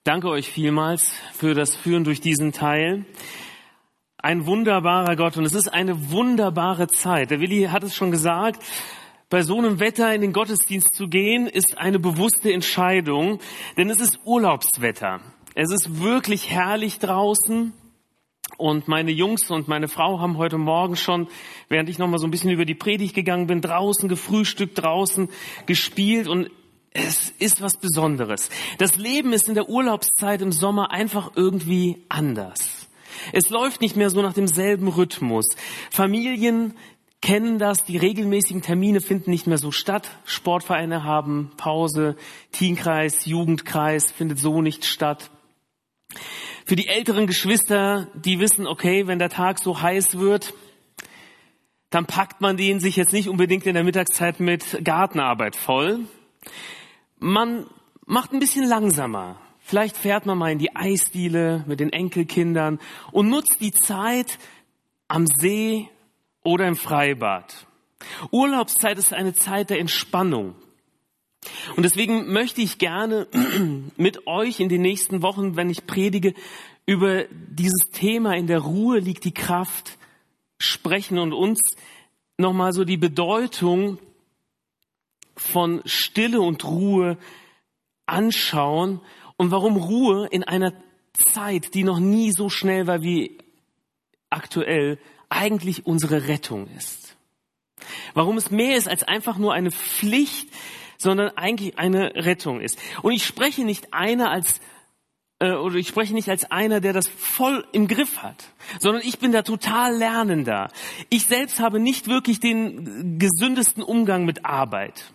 Danke euch vielmals für das Führen durch diesen Teil. Ein wunderbarer Gott und es ist eine wunderbare Zeit. Der Willi hat es schon gesagt, bei so einem Wetter in den Gottesdienst zu gehen, ist eine bewusste Entscheidung, denn es ist Urlaubswetter. Es ist wirklich herrlich draußen und meine Jungs und meine Frau haben heute Morgen schon, während ich noch mal so ein bisschen über die Predigt gegangen bin, draußen gefrühstückt, draußen gespielt und es ist was Besonderes. Das Leben ist in der Urlaubszeit im Sommer einfach irgendwie anders. Es läuft nicht mehr so nach demselben Rhythmus. Familien kennen das, die regelmäßigen Termine finden nicht mehr so statt. Sportvereine haben Pause, Teenkreis, Jugendkreis findet so nicht statt. Für die älteren Geschwister, die wissen, okay, wenn der Tag so heiß wird, dann packt man den sich jetzt nicht unbedingt in der Mittagszeit mit Gartenarbeit voll. Man macht ein bisschen langsamer. Vielleicht fährt man mal in die Eisdiele mit den Enkelkindern und nutzt die Zeit am See oder im Freibad. Urlaubszeit ist eine Zeit der Entspannung. Und deswegen möchte ich gerne mit euch in den nächsten Wochen, wenn ich predige, über dieses Thema in der Ruhe liegt die Kraft sprechen und uns nochmal so die Bedeutung von Stille und Ruhe anschauen und warum Ruhe in einer Zeit, die noch nie so schnell war wie aktuell, eigentlich unsere Rettung ist. Warum es mehr ist als einfach nur eine Pflicht, sondern eigentlich eine Rettung ist. Und ich spreche nicht als einer, der das voll im Griff hat, sondern ich bin da total Lernender. Ich selbst habe nicht wirklich den gesündesten Umgang mit Arbeit.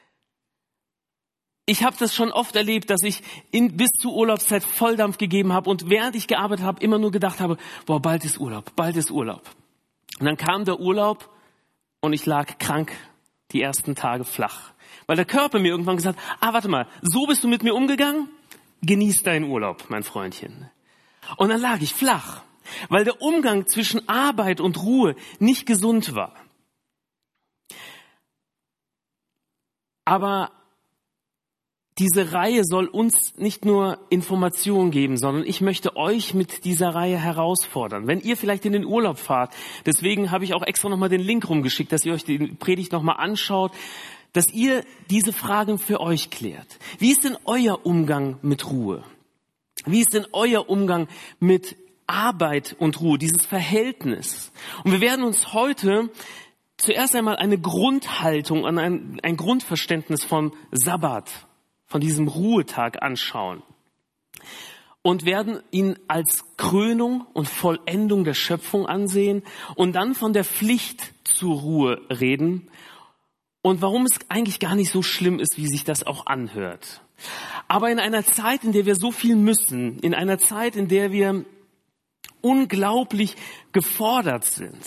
Ich habe das schon oft erlebt, dass ich bis zur Urlaubszeit Volldampf gegeben habe und während ich gearbeitet habe, immer nur gedacht habe, boah, bald ist Urlaub. Und dann kam der Urlaub und ich lag krank die ersten Tage flach. Weil der Körper mir irgendwann gesagt hat, warte mal, so bist du mit mir umgegangen? Genieß deinen Urlaub, mein Freundchen. Und dann lag ich flach, weil der Umgang zwischen Arbeit und Ruhe nicht gesund war. Aber diese Reihe soll uns nicht nur Informationen geben, sondern ich möchte euch mit dieser Reihe herausfordern. Wenn ihr vielleicht in den Urlaub fahrt, deswegen habe ich auch extra nochmal den Link rumgeschickt, dass ihr euch die Predigt nochmal anschaut, dass ihr diese Fragen für euch klärt. Wie ist denn euer Umgang mit Ruhe? Wie ist denn euer Umgang mit Arbeit und Ruhe, dieses Verhältnis? Und wir werden uns heute zuerst einmal eine Grundhaltung, ein Grundverständnis vom Sabbat, von diesem Ruhetag anschauen und werden ihn als Krönung und Vollendung der Schöpfung ansehen und dann von der Pflicht zur Ruhe reden und warum es eigentlich gar nicht so schlimm ist, wie sich das auch anhört. Aber in einer Zeit, in der wir so viel müssen, in einer Zeit, in der wir unglaublich gefordert sind,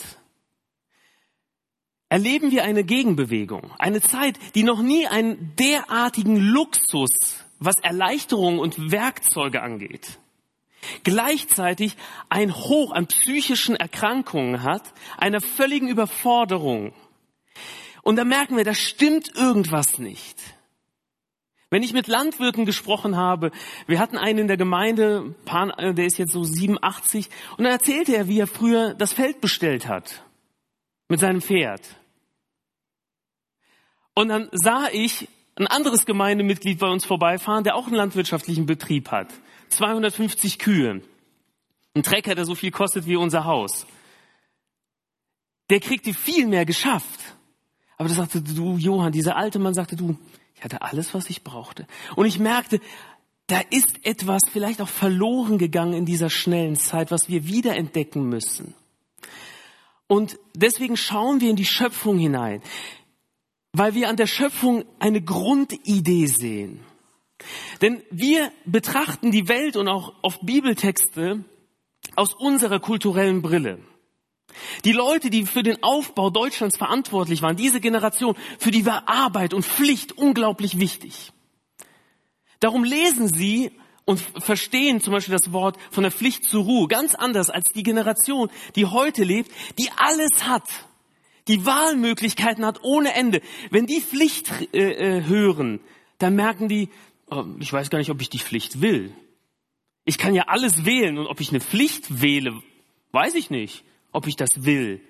erleben wir eine Gegenbewegung. Eine Zeit, die noch nie einen derartigen Luxus, was Erleichterung und Werkzeuge angeht, gleichzeitig ein Hoch an psychischen Erkrankungen hat, einer völligen Überforderung. Und da merken wir, da stimmt irgendwas nicht. Wenn ich mit Landwirten gesprochen habe, wir hatten einen in der Gemeinde, der ist jetzt so 87, und dann erzählte er, wie er früher das Feld bestellt hat mit seinem Pferd. Und dann sah ich ein anderes Gemeindemitglied bei uns vorbeifahren, der auch einen landwirtschaftlichen Betrieb hat. 250 Kühe. Ein Trecker, der so viel kostet wie unser Haus. Der kriegte viel mehr geschafft. Aber da sagte du, Johann, dieser alte Mann sagte, ich hatte alles, was ich brauchte. Und ich merkte, da ist etwas vielleicht auch verloren gegangen in dieser schnellen Zeit, was wir wiederentdecken müssen. Und deswegen schauen wir in die Schöpfung hinein, weil wir an der Schöpfung eine Grundidee sehen. Denn wir betrachten die Welt und auch oft Bibeltexte aus unserer kulturellen Brille. Die Leute, die für den Aufbau Deutschlands verantwortlich waren, diese Generation, für die war Arbeit und Pflicht unglaublich wichtig. Darum lesen sie und verstehen zum Beispiel das Wort von der Pflicht zur Ruhe ganz anders als die Generation, die heute lebt, die alles hat, die Wahlmöglichkeiten hat ohne Ende. Wenn die Pflicht hören, dann merken die, ich weiß gar nicht, ob ich die Pflicht will. Ich kann ja alles wählen und ob ich eine Pflicht wähle, weiß ich nicht, ob ich das will.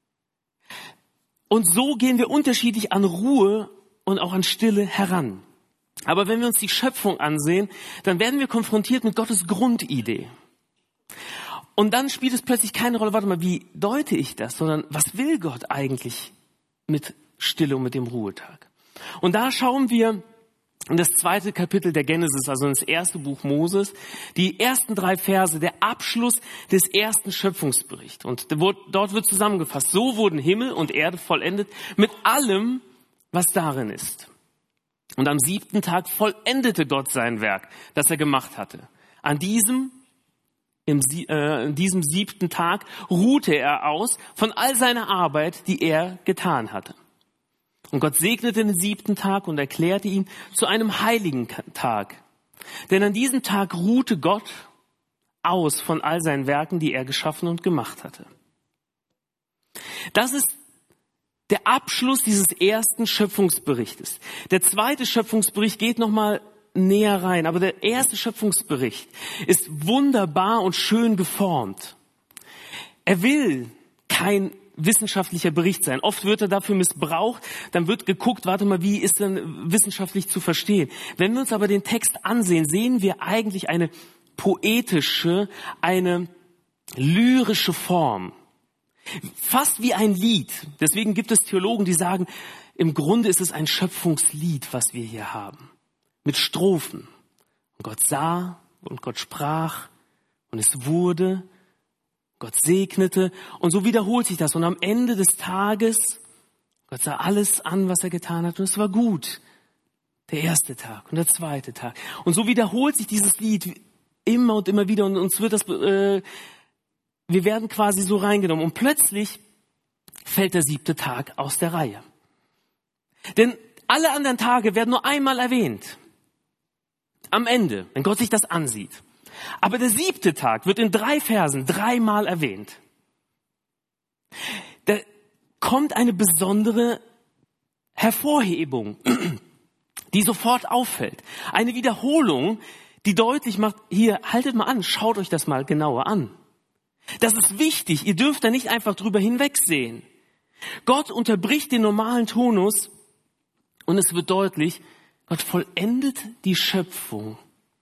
Und so gehen wir unterschiedlich an Ruhe und auch an Stille heran. Aber wenn wir uns die Schöpfung ansehen, dann werden wir konfrontiert mit Gottes Grundidee. Und dann spielt es plötzlich keine Rolle, warte mal, wie deute ich das, sondern was will Gott eigentlich mit Stille und mit dem Ruhetag? Und da schauen wir in das 2. Kapitel der Genesis, also ins 1. Buch Moses, die ersten 3 Verse, der Abschluss des ersten Schöpfungsberichts. Und dort wird zusammengefasst, so wurden Himmel und Erde vollendet mit allem, was darin ist. Und am 7. Tag vollendete Gott sein Werk, das er gemacht hatte. In diesem 7. Tag ruhte er aus von all seiner Arbeit, die er getan hatte. Und Gott segnete den 7. Tag und erklärte ihn zu einem heiligen Tag. Denn an diesem Tag ruhte Gott aus von all seinen Werken, die er geschaffen und gemacht hatte. Das ist der Abschluss dieses ersten Schöpfungsberichtes. Der 2. Schöpfungsbericht geht nochmal näher rein, aber der erste Schöpfungsbericht ist wunderbar und schön geformt. Er will kein wissenschaftlicher Bericht sein. Oft wird er dafür missbraucht, dann wird geguckt, warte mal, wie ist denn wissenschaftlich zu verstehen? Wenn wir uns aber den Text ansehen, sehen wir eigentlich eine poetische, eine lyrische Form. Fast wie ein Lied. Deswegen gibt es Theologen, die sagen, im Grunde ist es ein Schöpfungslied, was wir hier haben. Mit Strophen. Und Gott sah und Gott sprach und es wurde. Gott segnete und so wiederholt sich das. Und am Ende des Tages, Gott sah alles an, was er getan hat und es war gut. Der 1. Tag und der 2. Tag. Und so wiederholt sich dieses Lied immer und immer wieder und uns wird das, wir werden quasi so reingenommen. Und plötzlich fällt der 7. Tag aus der Reihe. Denn alle anderen Tage werden nur einmal erwähnt. Am Ende, wenn Gott sich das ansieht. Aber der 7. Tag wird in 3 Versen 3-mal erwähnt. Da kommt eine besondere Hervorhebung, die sofort auffällt. Eine Wiederholung, die deutlich macht, hier, haltet mal an, schaut euch das mal genauer an. Das ist wichtig, ihr dürft da nicht einfach drüber hinwegsehen. Gott unterbricht den normalen Tonus und es wird deutlich, Gott vollendet die Schöpfung,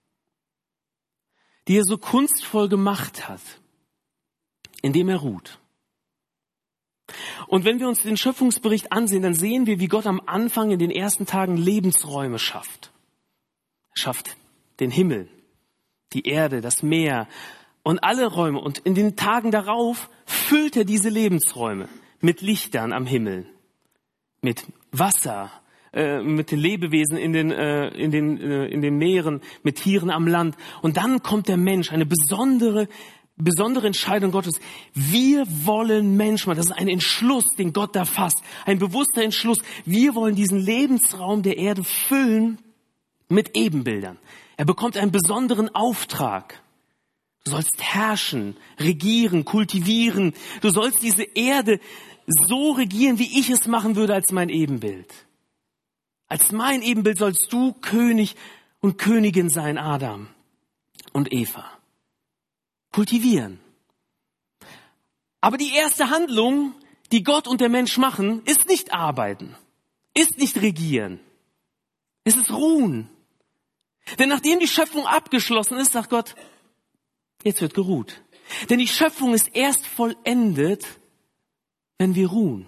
die er so kunstvoll gemacht hat, indem er ruht. Und wenn wir uns den Schöpfungsbericht ansehen, dann sehen wir, wie Gott am Anfang in den ersten Tagen Lebensräume schafft. Er schafft den Himmel, die Erde, das Meer und alle Räume. Und in den Tagen darauf füllt er diese Lebensräume mit Lichtern am Himmel, mit Wasser, mit den Lebewesen in den Meeren, mit Tieren am Land. Und dann kommt der Mensch, eine besondere Entscheidung Gottes. Wir wollen Mensch machen. Das ist ein Entschluss, den Gott da fasst. Ein bewusster Entschluss. Wir wollen diesen Lebensraum der Erde füllen mit Ebenbildern. Er bekommt einen besonderen Auftrag. Du sollst herrschen, regieren, kultivieren. Du sollst diese Erde so regieren, wie ich es machen würde als mein Ebenbild. Als mein Ebenbild sollst du König und Königin sein, Adam und Eva. Kultivieren. Aber die erste Handlung, die Gott und der Mensch machen, ist nicht arbeiten, ist nicht regieren, es ist ruhen. Denn nachdem die Schöpfung abgeschlossen ist, sagt Gott, jetzt wird geruht. Denn die Schöpfung ist erst vollendet, wenn wir ruhen.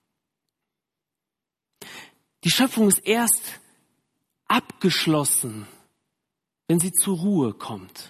Die Schöpfung ist erst abgeschlossen, wenn sie zur Ruhe kommt.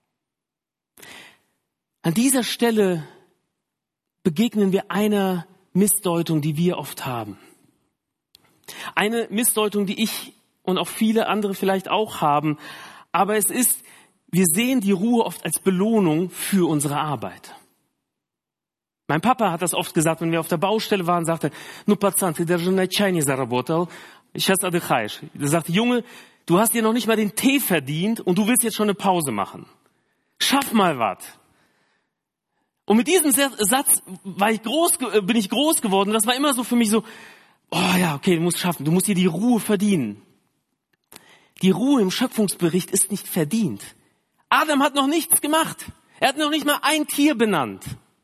An dieser Stelle begegnen wir einer Missdeutung, die wir oft haben. Eine Missdeutung, die ich und auch viele andere vielleicht auch haben. Aber es ist, wir sehen die Ruhe oft als Belohnung für unsere Arbeit. Mein Papa hat das oft gesagt, wenn wir auf der Baustelle waren, sagte, ну, пацан, ты даже на чай не заработал, сейчас отдыхаешь. Er sagte, Junge, du hast dir noch nicht mal den Tee verdient und du willst jetzt schon eine Pause machen. Schaff mal was. Und mit diesem Satz bin ich groß geworden. Das war immer so für mich so, oh ja, okay, du musst schaffen, du musst dir die Ruhe verdienen. Die Ruhe im Schöpfungsbericht ist nicht verdient. Adam hat noch nichts gemacht. Er hat noch nicht mal ein Tier benannt.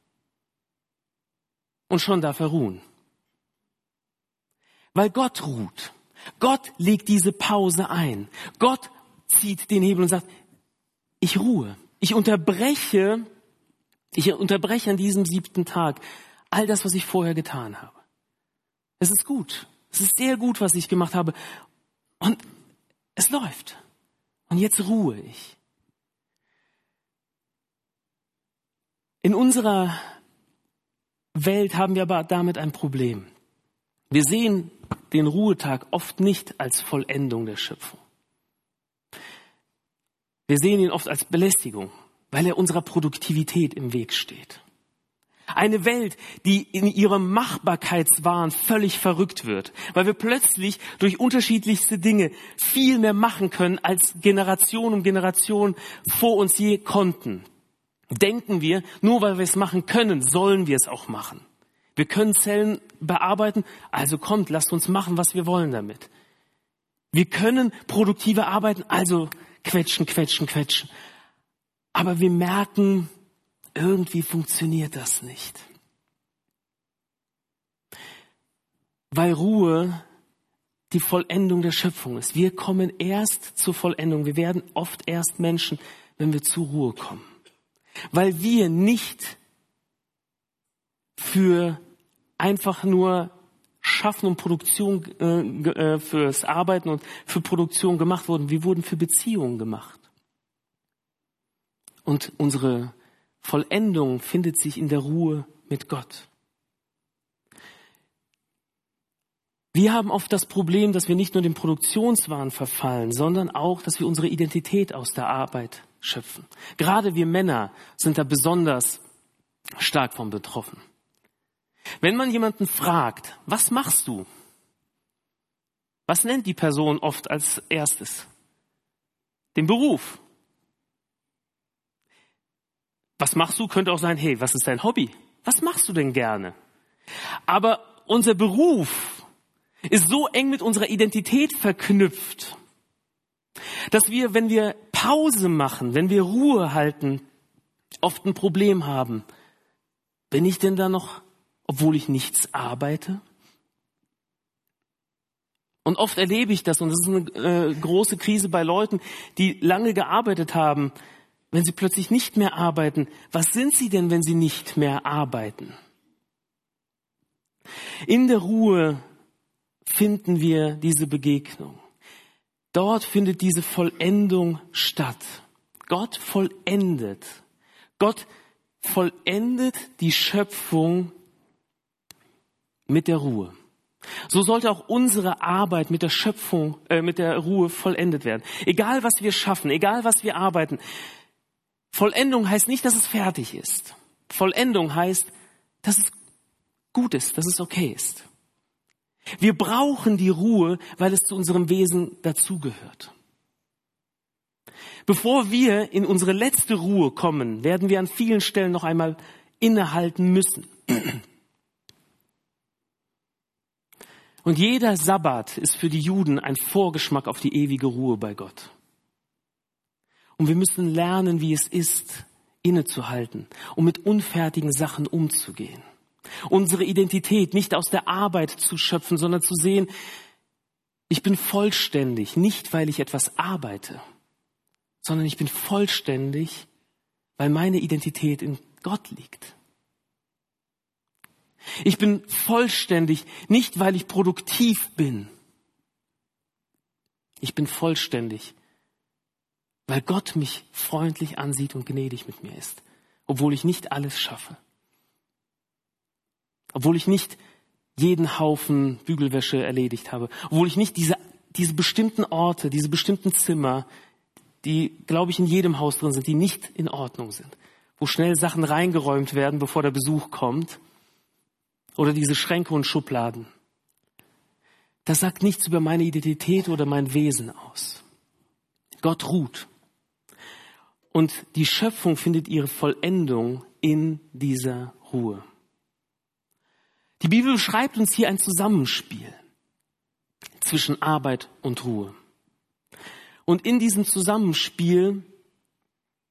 Und schon darf er ruhen. Weil Gott ruht. Gott legt diese Pause ein. Gott zieht den Hebel und sagt, ich ruhe. Ich unterbreche an diesem 7. Tag all das, was ich vorher getan habe. Es ist gut. Es ist sehr gut, was ich gemacht habe. Und es läuft. Und jetzt ruhe ich. In unserer Welt haben wir aber damit ein Problem. Wir sehen den Ruhetag oft nicht als Vollendung der Schöpfung. Wir sehen ihn oft als Belästigung, weil er unserer Produktivität im Weg steht. Eine Welt, die in ihrem Machbarkeitswahn völlig verrückt wird, weil wir plötzlich durch unterschiedlichste Dinge viel mehr machen können, als Generation um Generation vor uns je konnten. Denken wir, nur weil wir es machen können, sollen wir es auch machen. Wir können Zellen bearbeiten, also kommt, lasst uns machen, was wir wollen damit. Wir können produktiver arbeiten, also quetschen. Aber wir merken, irgendwie funktioniert das nicht. Weil Ruhe die Vollendung der Schöpfung ist. Wir kommen erst zur Vollendung. Wir werden oft erst Menschen, wenn wir zur Ruhe kommen. Weil wir nicht für einfach nur Schaffen und Produktion, fürs Arbeiten und für Produktion gemacht wurden. Wir wurden für Beziehungen gemacht. Und unsere Vollendung findet sich in der Ruhe mit Gott. Wir haben oft das Problem, dass wir nicht nur dem Produktionswahn verfallen, sondern auch, dass wir unsere Identität aus der Arbeit schöpfen. Gerade wir Männer sind da besonders stark von betroffen. Wenn man jemanden fragt, was machst du? Was nennt die Person oft als erstes? Den Beruf. Was machst du? Könnte auch sein, hey, was ist dein Hobby? Was machst du denn gerne? Aber unser Beruf ist so eng mit unserer Identität verknüpft, dass wir, wenn wir Pause machen, wenn wir Ruhe halten, oft ein Problem haben. Bin ich denn da noch, obwohl ich nichts arbeite? Und oft erlebe ich das, und das ist eine große Krise bei Leuten, die lange gearbeitet haben. Wenn sie plötzlich nicht mehr arbeiten, was sind sie denn, wenn sie nicht mehr arbeiten? In der Ruhe finden wir diese Begegnung. Dort findet diese Vollendung statt. Gott vollendet. Gott vollendet die Schöpfung mit der Ruhe. So sollte auch unsere Arbeit mit der Schöpfung, mit der Ruhe vollendet werden. Egal was wir schaffen, egal was wir arbeiten. Vollendung heißt nicht, dass es fertig ist. Vollendung heißt, dass es gut ist, dass es okay ist. Wir brauchen die Ruhe, weil es zu unserem Wesen dazugehört. Bevor wir in unsere letzte Ruhe kommen, werden wir an vielen Stellen noch einmal innehalten müssen. Und jeder Sabbat ist für die Juden ein Vorgeschmack auf die ewige Ruhe bei Gott. Und wir müssen lernen, wie es ist, innezuhalten, um mit unfertigen Sachen umzugehen. Unsere Identität nicht aus der Arbeit zu schöpfen, sondern zu sehen, ich bin vollständig, nicht weil ich etwas arbeite, sondern ich bin vollständig, weil meine Identität in Gott liegt. Ich bin vollständig, nicht weil ich produktiv bin. Ich bin vollständig, weil Gott mich freundlich ansieht und gnädig mit mir ist, obwohl ich nicht alles schaffe. Obwohl ich nicht jeden Haufen Bügelwäsche erledigt habe. Obwohl ich nicht diese bestimmten Orte, diese bestimmten Zimmer, die, glaube ich, in jedem Haus drin sind, die nicht in Ordnung sind. Wo schnell Sachen reingeräumt werden, bevor der Besuch kommt. Oder diese Schränke und Schubladen. Das sagt nichts über meine Identität oder mein Wesen aus. Gott ruht. Und die Schöpfung findet ihre Vollendung in dieser Ruhe. Die Bibel beschreibt uns hier ein Zusammenspiel zwischen Arbeit und Ruhe. Und in diesem Zusammenspiel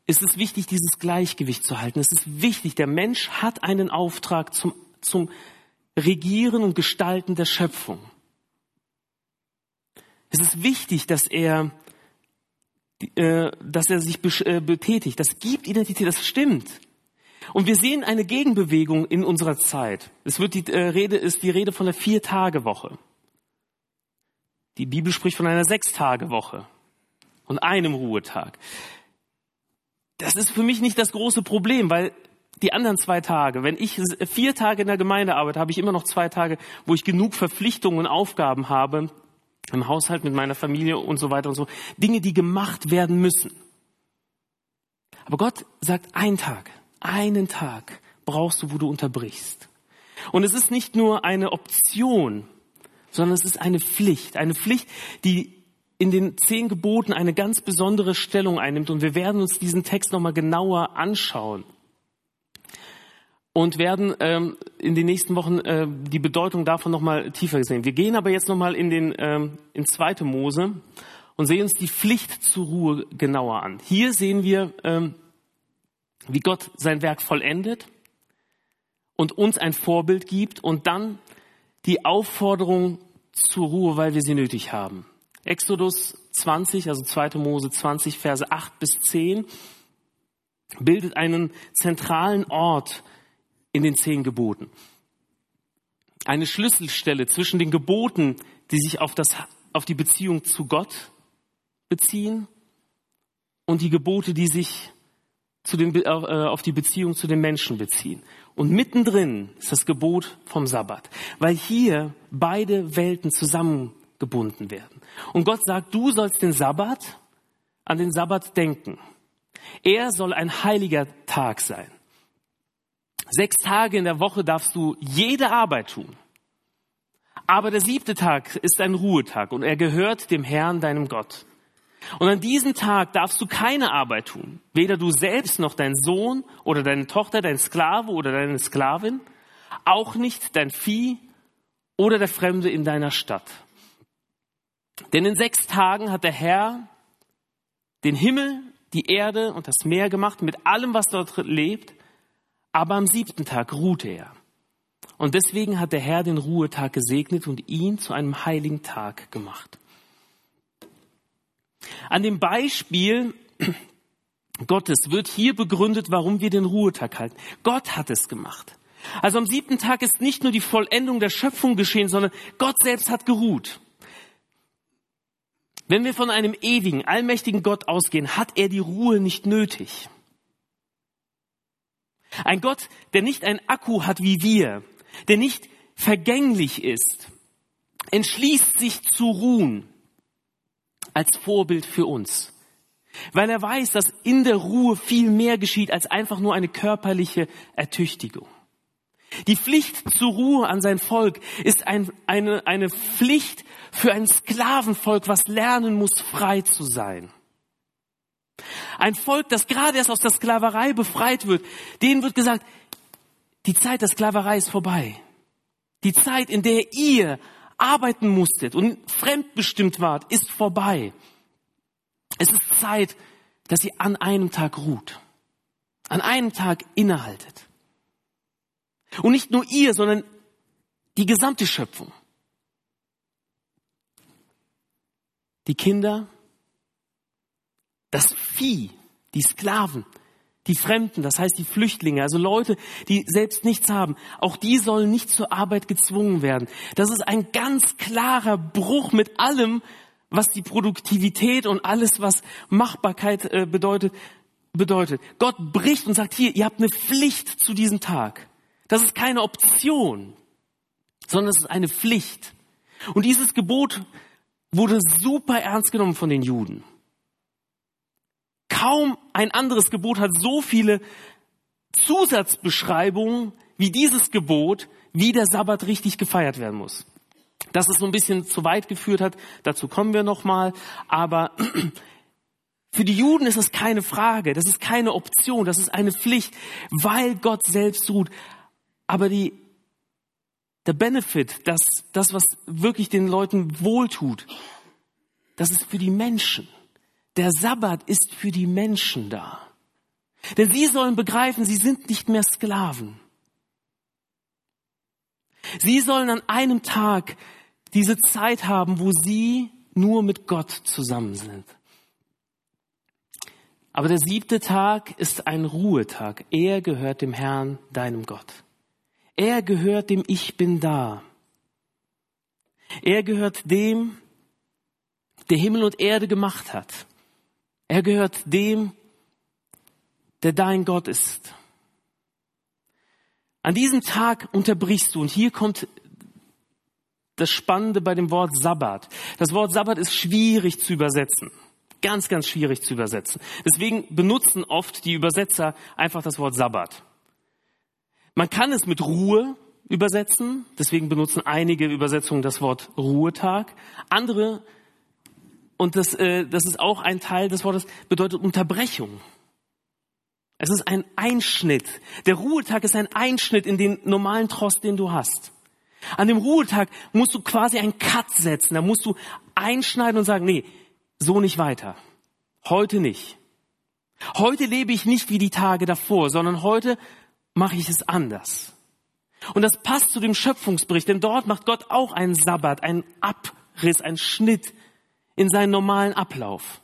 ist es wichtig, dieses Gleichgewicht zu halten. Es ist wichtig, der Mensch hat einen Auftrag zum Regieren und Gestalten der Schöpfung. Es ist wichtig, dass er sich betätigt. Das gibt Identität, das stimmt. Und wir sehen eine Gegenbewegung in unserer Zeit. Es wird die Rede von der 4-Tage-Woche. Die Bibel spricht von einer 6-Tage-Woche und einem Ruhetag. Das ist für mich nicht das große Problem, weil die anderen 2 Tage, wenn ich 4 Tage in der Gemeinde arbeite, habe ich immer noch 2 Tage, wo ich genug Verpflichtungen und Aufgaben habe, im Haushalt mit meiner Familie und so weiter und so. Dinge, die gemacht werden müssen. Aber Gott sagt, einen Tag brauchst du, wo du unterbrichst. Und es ist nicht nur eine Option, sondern es ist eine Pflicht, die in den 10 Geboten eine ganz besondere Stellung einnimmt. Und wir werden uns diesen Text nochmal genauer anschauen und werden in den nächsten Wochen die Bedeutung davon nochmal tiefer sehen. Wir gehen aber jetzt nochmal in 2. Mose und sehen uns die Pflicht zur Ruhe genauer an. Hier sehen wir, wie Gott sein Werk vollendet und uns ein Vorbild gibt und dann die Aufforderung zur Ruhe, weil wir sie nötig haben. Exodus 20, also 2. Mose 20, Verse 8 bis 10, bildet einen zentralen Ort in den 10 Geboten. Eine Schlüsselstelle zwischen den Geboten, die sich auf die Beziehung zu Gott beziehen, und die Gebote, die sich auf die Beziehung zu den Menschen beziehen. Und mittendrin ist das Gebot vom Sabbat, weil hier beide Welten zusammengebunden werden. Und Gott sagt, du sollst an den Sabbat denken. Er soll ein heiliger Tag sein. 6 Tage in der Woche darfst du jede Arbeit tun. Aber der 7. Tag ist ein Ruhetag und er gehört dem Herrn, deinem Gott. Und an diesem Tag darfst du keine Arbeit tun. Weder du selbst noch dein Sohn oder deine Tochter, dein Sklave oder deine Sklavin. Auch nicht dein Vieh oder der Fremde in deiner Stadt. Denn in 6 Tagen hat der Herr den Himmel, die Erde und das Meer gemacht mit allem, was dort lebt. Aber am 7. Tag ruhte er. Und deswegen hat der Herr den Ruhetag gesegnet und ihn zu einem heiligen Tag gemacht. An dem Beispiel Gottes wird hier begründet, warum wir den Ruhetag halten. Gott hat es gemacht. Also am 7. Tag ist nicht nur die Vollendung der Schöpfung geschehen, sondern Gott selbst hat geruht. Wenn wir von einem ewigen, allmächtigen Gott ausgehen, hat er die Ruhe nicht nötig. Ein Gott, der nicht ein Akku hat wie wir, der nicht vergänglich ist, entschließt sich zu ruhen als Vorbild für uns. Weil er weiß, dass in der Ruhe viel mehr geschieht als einfach nur eine körperliche Ertüchtigung. Die Pflicht zur Ruhe an sein Volk ist eine Pflicht für ein Sklavenvolk, was lernen muss, frei zu sein. Ein Volk, das gerade erst aus der Sklaverei befreit wird, denen wird gesagt, die Zeit der Sklaverei ist vorbei. Die Zeit, in der ihr arbeiten musstet und fremdbestimmt wart, ist vorbei. Es ist Zeit, dass ihr an einem Tag ruht. An einem Tag innehaltet. Und nicht nur ihr, sondern die gesamte Schöpfung. Die Kinder, das Vieh, die Sklaven, die Fremden, das heißt die Flüchtlinge, also Leute, die selbst nichts haben, auch die sollen nicht zur Arbeit gezwungen werden. Das ist ein ganz klarer Bruch mit allem, was die Produktivität und alles, was Machbarkeit bedeutet. Gott bricht und sagt, hier, ihr habt eine Pflicht zu diesem Tag. Das ist keine Option, sondern es ist eine Pflicht. Und dieses Gebot wurde super ernst genommen von den Juden. Kaum ein anderes Gebot hat so viele Zusatzbeschreibungen wie dieses Gebot, wie der Sabbat richtig gefeiert werden muss. Dass es so ein bisschen zu weit geführt hat, dazu kommen wir nochmal. Aber für die Juden ist es keine Frage, das ist keine Option, das ist eine Pflicht, weil Gott selbst ruht. Aber der Benefit, das, was wirklich den Leuten wohltut, das ist für die Menschen. Der Sabbat ist für die Menschen da. Denn sie sollen begreifen, sie sind nicht mehr Sklaven. Sie sollen an einem Tag diese Zeit haben, wo sie nur mit Gott zusammen sind. Aber der 7. Tag ist ein Ruhetag. Er gehört dem Herrn, deinem Gott. Er gehört dem Ich bin da. Er gehört dem, der Himmel und Erde gemacht hat. Er gehört dem, der dein Gott ist. An diesem Tag unterbrichst du, und hier kommt das Spannende bei dem Wort Sabbat. Das Wort Sabbat ist schwierig zu übersetzen. Ganz, ganz schwierig zu übersetzen. Deswegen benutzen oft die Übersetzer einfach das Wort Sabbat. Man kann es mit Ruhe übersetzen. Deswegen benutzen einige Übersetzungen das Wort Ruhetag. Andere, und das ist auch ein Teil des Wortes, bedeutet Unterbrechung. Es ist ein Einschnitt. Der Ruhetag ist ein Einschnitt in den normalen Trost, den du hast. An dem Ruhetag musst du quasi einen Cut setzen. Da musst du einschneiden und sagen, nee, so nicht weiter. Heute nicht. Heute lebe ich nicht wie die Tage davor, sondern heute mache ich es anders. Und das passt zu dem Schöpfungsbericht, denn dort macht Gott auch einen Sabbat, einen Abriss, einen Schnitt in seinen normalen Ablauf.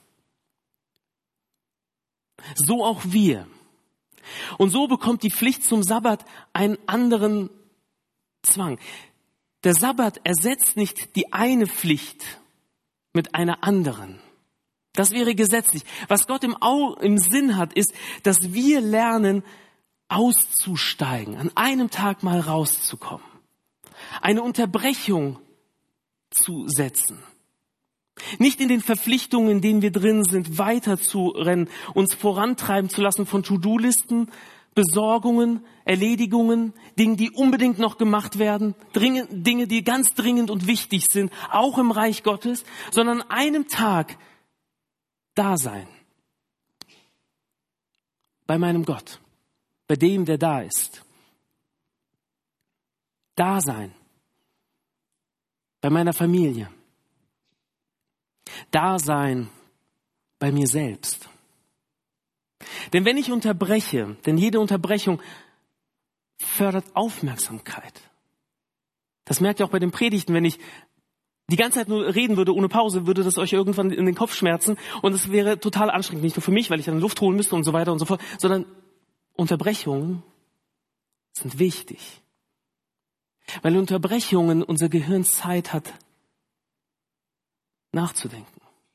So auch wir. Und so bekommt die Pflicht zum Sabbat einen anderen Zwang. Der Sabbat ersetzt nicht die eine Pflicht mit einer anderen. Das wäre gesetzlich. Was Gott im Sinn hat, ist, dass wir lernen, auszusteigen, an einem Tag mal rauszukommen, eine Unterbrechung zu setzen. Nicht in den Verpflichtungen, in denen wir drin sind, weiterzurennen, uns vorantreiben zu lassen von To-Do-Listen, Besorgungen, Erledigungen, Dinge, die unbedingt noch gemacht werden, Dinge, die ganz dringend und wichtig sind, auch im Reich Gottes, sondern an einem Tag da sein. Bei meinem Gott, bei dem, der da ist. Da sein. Bei meiner Familie. Da sein bei mir selbst. Denn wenn ich unterbreche, denn jede Unterbrechung fördert Aufmerksamkeit. Das merkt ihr auch bei den Predigten. Wenn ich die ganze Zeit nur reden würde ohne Pause, würde das euch irgendwann in den Kopf schmerzen und es wäre total anstrengend. Nicht nur für mich, weil ich dann Luft holen müsste und so weiter und so fort, sondern Unterbrechungen sind wichtig. Weil Unterbrechungen unser Gehirn Zeit hat, nachzudenken.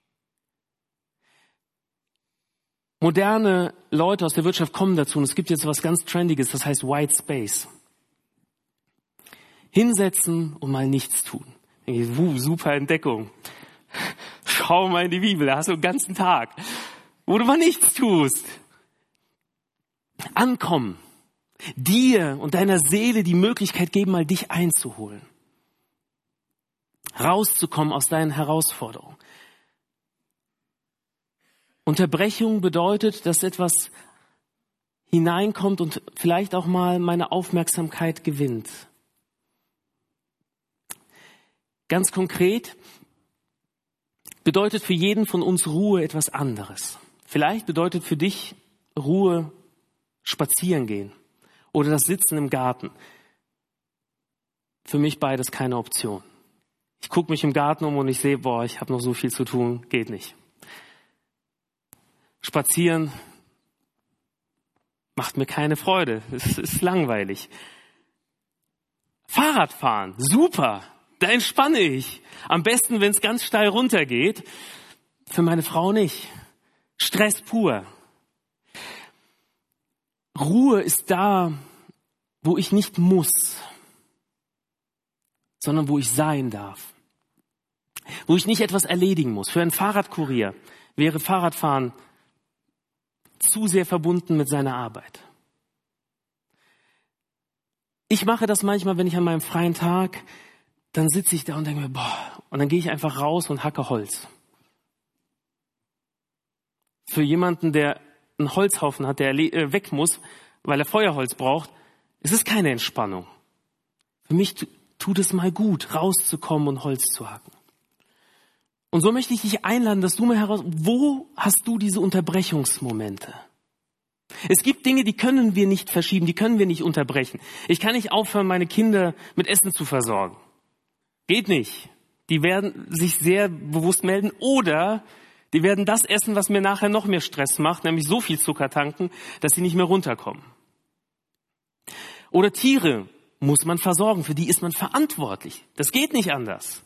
Moderne Leute aus der Wirtschaft kommen dazu, und es gibt jetzt was ganz Trendiges, das heißt White Space. Hinsetzen und mal nichts tun. Super Entdeckung. Schau mal in die Bibel, da hast du einen ganzen Tag, wo du mal nichts tust. Ankommen. Dir und deiner Seele die Möglichkeit geben, mal dich einzuholen. Rauszukommen aus deinen Herausforderungen. Unterbrechung bedeutet, dass etwas hineinkommt und vielleicht auch mal meine Aufmerksamkeit gewinnt. Ganz konkret bedeutet für jeden von uns Ruhe etwas anderes. Vielleicht bedeutet für dich Ruhe spazieren gehen oder das Sitzen im Garten. Für mich beides keine Option. Ich gucke mich im Garten um und ich sehe, ich habe noch so viel zu tun, geht nicht. Spazieren macht mir keine Freude, es ist langweilig. Fahrradfahren, super, da entspanne ich. Am besten, wenn es ganz steil runtergeht. Für meine Frau nicht. Stress pur. Ruhe ist da, wo ich nicht muss, sondern wo ich sein darf. Wo ich nicht etwas erledigen muss. Für einen Fahrradkurier wäre Fahrradfahren zu sehr verbunden mit seiner Arbeit. Ich mache das manchmal, wenn ich an meinem freien Tag, dann sitze ich da und denke mir, und dann gehe ich einfach raus und hacke Holz. Für jemanden, der einen Holzhaufen hat, der weg muss, weil er Feuerholz braucht, ist es keine Entspannung. Für mich tut es mal gut, rauszukommen und Holz zu hacken. Und so möchte ich dich einladen, dass du mal wo hast du diese Unterbrechungsmomente? Es gibt Dinge, die können wir nicht verschieben, die können wir nicht unterbrechen. Ich kann nicht aufhören, meine Kinder mit Essen zu versorgen. Geht nicht. Die werden sich sehr bewusst melden oder die werden das essen, was mir nachher noch mehr Stress macht, nämlich so viel Zucker tanken, dass sie nicht mehr runterkommen. Oder Tiere muss man versorgen, für die ist man verantwortlich. Das geht nicht anders.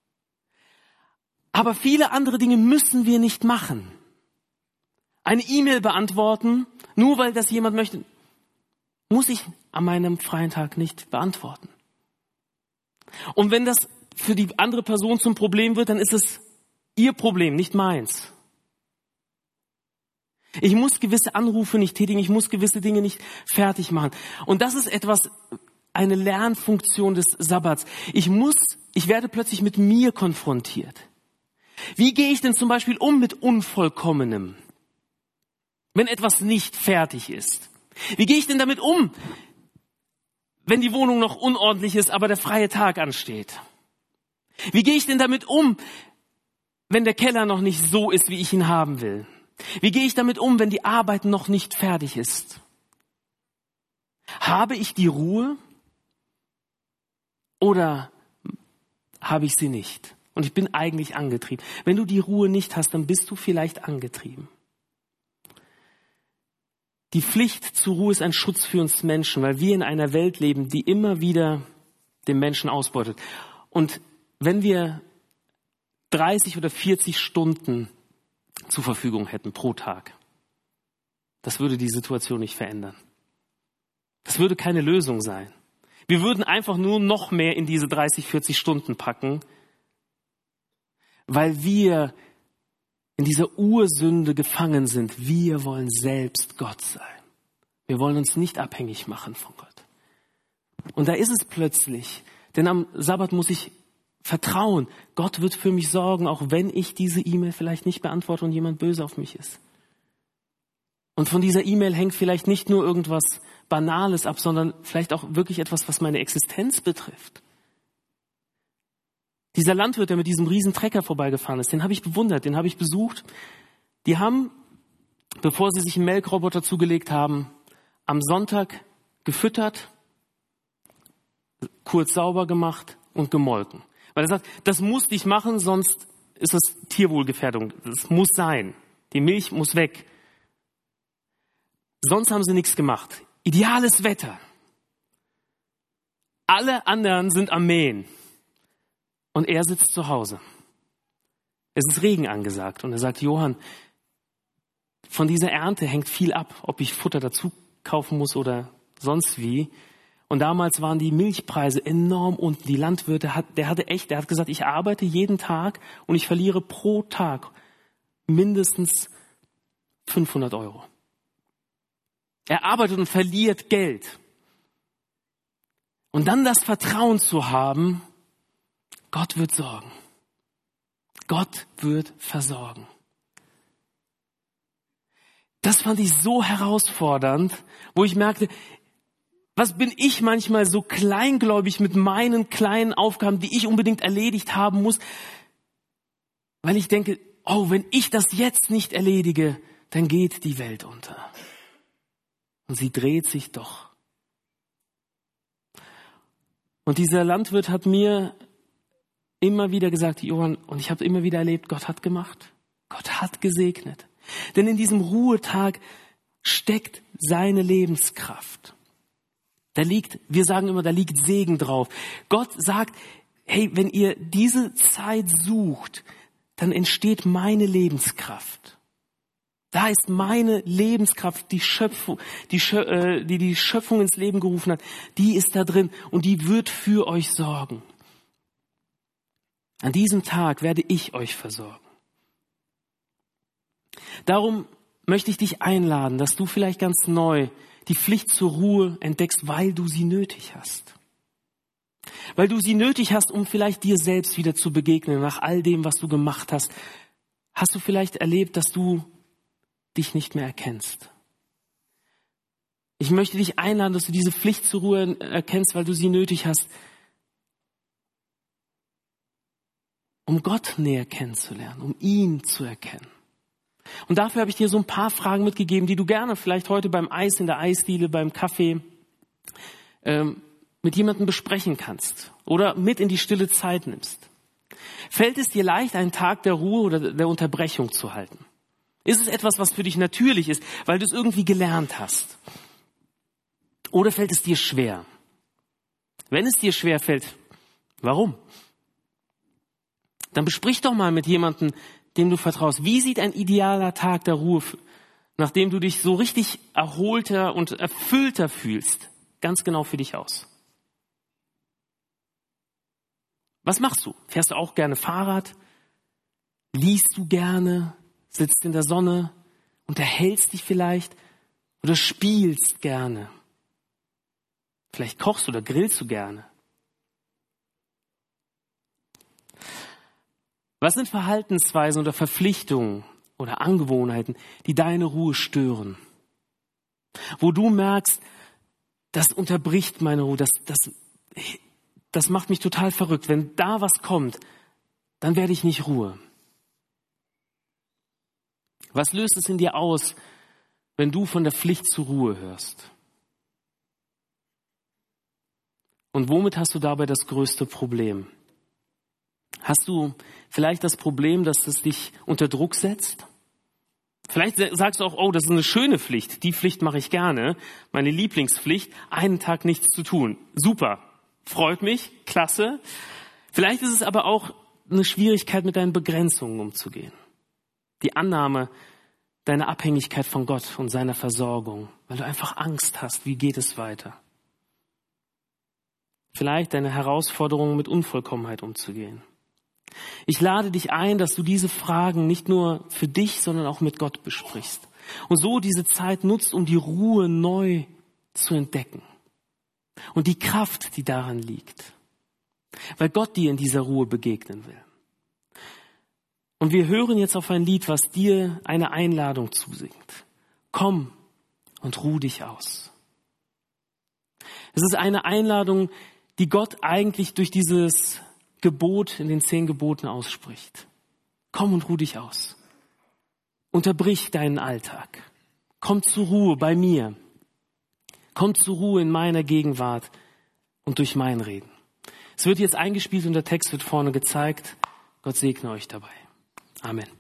Aber viele andere Dinge müssen wir nicht machen. Eine E-Mail beantworten, nur weil das jemand möchte, muss ich an meinem freien Tag nicht beantworten. Und wenn das für die andere Person zum Problem wird, dann ist es ihr Problem, nicht meins. Ich muss gewisse Anrufe nicht tätigen, ich muss gewisse Dinge nicht fertig machen. Und das ist eine Lernfunktion des Sabbats. Ich werde plötzlich mit mir konfrontiert. Wie gehe ich denn zum Beispiel um mit Unvollkommenem, wenn etwas nicht fertig ist? Wie gehe ich denn damit um, wenn die Wohnung noch unordentlich ist, aber der freie Tag ansteht? Wie gehe ich denn damit um, wenn der Keller noch nicht so ist, wie ich ihn haben will? Wie gehe ich damit um, wenn die Arbeit noch nicht fertig ist? Habe ich die Ruhe oder habe ich sie nicht? Und ich bin eigentlich angetrieben. Wenn du die Ruhe nicht hast, dann bist du vielleicht angetrieben. Die Pflicht zur Ruhe ist ein Schutz für uns Menschen, weil wir in einer Welt leben, die immer wieder den Menschen ausbeutet. Und wenn wir 30 oder 40 Stunden zur Verfügung hätten pro Tag, das würde die Situation nicht verändern. Das würde keine Lösung sein. Wir würden einfach nur noch mehr in diese 30, 40 Stunden packen, weil wir in dieser Ursünde gefangen sind. Wir wollen selbst Gott sein. Wir wollen uns nicht abhängig machen von Gott. Und da ist es plötzlich, denn am Sabbat muss ich vertrauen. Gott wird für mich sorgen, auch wenn ich diese E-Mail vielleicht nicht beantworte und jemand böse auf mich ist. Und von dieser E-Mail hängt vielleicht nicht nur irgendwas Banales ab, sondern vielleicht auch wirklich etwas, was meine Existenz betrifft. Dieser Landwirt, der mit diesem riesen Trecker vorbeigefahren ist, den habe ich bewundert, den habe ich besucht. Die haben, bevor sie sich einen Melkroboter zugelegt haben, am Sonntag gefüttert, kurz sauber gemacht und gemolken. Weil er sagt, das musste ich machen, sonst ist das Tierwohlgefährdung. Das muss sein. Die Milch muss weg. Sonst haben sie nichts gemacht. Ideales Wetter. Alle anderen sind am Mähen. Und er sitzt zu Hause. Es ist Regen angesagt. Und er sagt, Johann, von dieser Ernte hängt viel ab, ob ich Futter dazu kaufen muss oder sonst wie. Und damals waren die Milchpreise enorm unten. Die Landwirte, der hat gesagt, ich arbeite jeden Tag und ich verliere pro Tag mindestens 500 Euro. Er arbeitet und verliert Geld. Und dann das Vertrauen zu haben, Gott wird sorgen. Gott wird versorgen. Das fand ich so herausfordernd, wo ich merkte, was bin ich manchmal so kleingläubig mit meinen kleinen Aufgaben, die ich unbedingt erledigt haben muss, weil ich denke, oh, wenn ich das jetzt nicht erledige, dann geht die Welt unter. Und sie dreht sich doch. Und dieser Landwirt hat mir immer wieder gesagt, Johann, und ich habe immer wieder erlebt, Gott hat gemacht. Gott hat gesegnet. Denn in diesem Ruhetag steckt seine Lebenskraft. Wir sagen immer, da liegt Segen drauf. Gott sagt, hey, wenn ihr diese Zeit sucht, dann entsteht meine Lebenskraft. Da ist meine Lebenskraft, die Schöpfung, die Schöpfung ins Leben gerufen hat, die ist da drin und die wird für euch sorgen. An diesem Tag werde ich euch versorgen. Darum möchte ich dich einladen, dass du vielleicht ganz neu die Pflicht zur Ruhe entdeckst, weil du sie nötig hast. Weil du sie nötig hast, um vielleicht dir selbst wieder zu begegnen, nach all dem, was du gemacht hast. Hast du vielleicht erlebt, dass du dich nicht mehr erkennst? Ich möchte dich einladen, dass du diese Pflicht zur Ruhe erkennst, weil du sie nötig hast, um Gott näher kennenzulernen, um ihn zu erkennen. Und dafür habe ich dir so ein paar Fragen mitgegeben, die du gerne vielleicht heute beim Eis in der Eisdiele, beim Kaffee mit jemandem besprechen kannst oder mit in die stille Zeit nimmst. Fällt es dir leicht, einen Tag der Ruhe oder der Unterbrechung zu halten? Ist es etwas, was für dich natürlich ist, weil du es irgendwie gelernt hast? Oder fällt es dir schwer? Wenn es dir schwer fällt, warum? Dann besprich doch mal mit jemandem, dem du vertraust. Wie sieht ein idealer Tag der Ruhe, nachdem du dich so richtig erholter und erfüllter fühlst, ganz genau für dich aus? Was machst du? Fährst du auch gerne Fahrrad? Liest du gerne? Sitzt in der Sonne? Unterhältst dich vielleicht? Oder spielst gerne? Vielleicht kochst oder grillst du gerne? Was sind Verhaltensweisen oder Verpflichtungen oder Angewohnheiten, die deine Ruhe stören? Wo du merkst, das unterbricht meine Ruhe, das macht mich total verrückt. Wenn da was kommt, dann werde ich nicht Ruhe. Was löst es in dir aus, wenn du von der Pflicht zur Ruhe hörst? Und womit hast du dabei das größte Problem? Hast du vielleicht das Problem, dass es dich unter Druck setzt? Vielleicht sagst du auch, oh, das ist eine schöne Pflicht. Die Pflicht mache ich gerne. Meine Lieblingspflicht, einen Tag nichts zu tun. Super, freut mich, klasse. Vielleicht ist es aber auch eine Schwierigkeit, mit deinen Begrenzungen umzugehen. Die Annahme deiner Abhängigkeit von Gott und seiner Versorgung, weil du einfach Angst hast, wie geht es weiter? Vielleicht deine Herausforderung, mit Unvollkommenheit umzugehen. Ich lade dich ein, dass du diese Fragen nicht nur für dich, sondern auch mit Gott besprichst. Und so diese Zeit nutzt, um die Ruhe neu zu entdecken. Und die Kraft, die daran liegt. Weil Gott dir in dieser Ruhe begegnen will. Und wir hören jetzt auf ein Lied, was dir eine Einladung zusingt. Komm und ruh dich aus. Es ist eine Einladung, die Gott eigentlich durch dieses Gebot in den 10 Geboten ausspricht. Komm und ruh dich aus. Unterbrich deinen Alltag. Komm zur Ruhe bei mir. Komm zur Ruhe in meiner Gegenwart und durch mein Reden. Es wird jetzt eingespielt und der Text wird vorne gezeigt. Gott segne euch dabei. Amen.